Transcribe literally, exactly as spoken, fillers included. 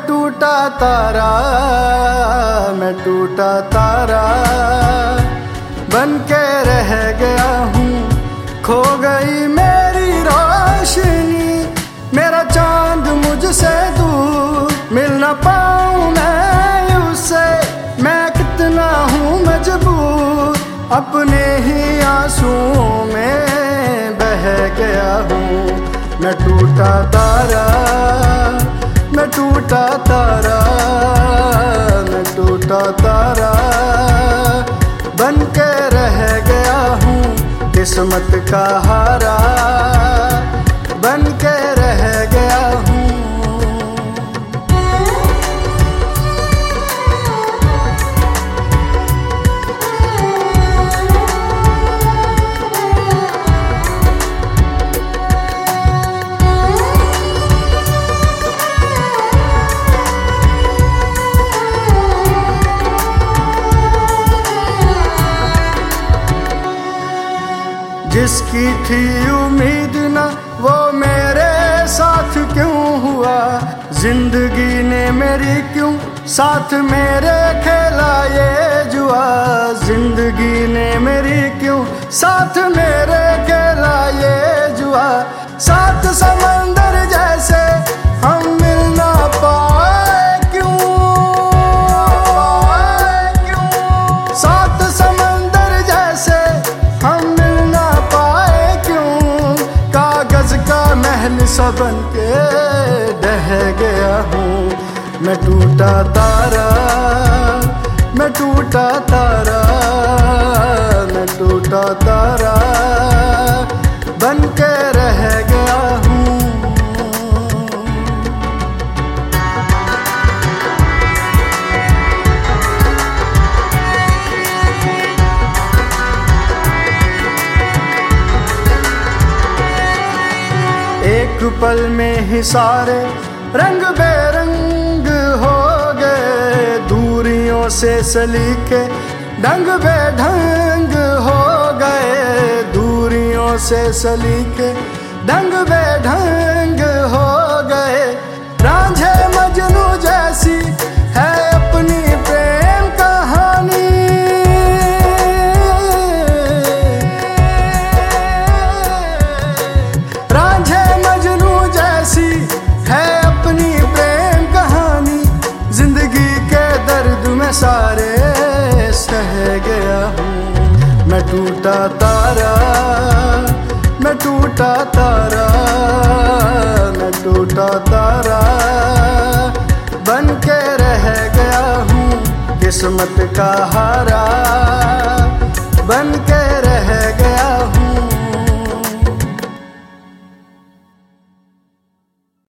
टूटा तारा, मैं टूटा तारा बन के रह गया हूँ। खो गई मेरी रोशनी, मेरा चांद मुझसे दूर, मिल ना पाऊँ मैं उससे, मैं कितना हूँ मजबूर। अपने ही आंसुओं में बह गया हूँ। मैं टूटा तारा, मैं टूटा तारा, मैं टूटा तारा बन के रह गया हूँ। किस्मत का हारा बन के रह गया हूँ। जिसकी थी उम्मीद ना वो मेरे साथ क्यों हुआ, जिंदगी ने मेरी क्यों साथ मेरे खेला ये जुआ। जिंदगी ने मेरी क्यों साथ मेरे खेला ये जुआ। सात समंदर जैसे हम मिल ना पाए क्यों, सात समंदर जैसे हम महल सा बन के ढह गया हूँ। मैं टूटा तारा, मैं टूटा तारा, मैं टूटा तारा बन के रह गया हूँ। एक पल में ही सारे रंग बेरंग हो गए, दूरियों से सलीके ढंग बेढंग हो गए। दूरियों से सलीके ढंग बेढंग हो गए। रांझे मजनू जैसी है अपनी प्रेम कहानी, सारे सह गया हूँ। मैं टूटा तारा, मैं टूटा तारा, मैं टूटा तारा बन के रह गया हूँ। किस्मत का हारा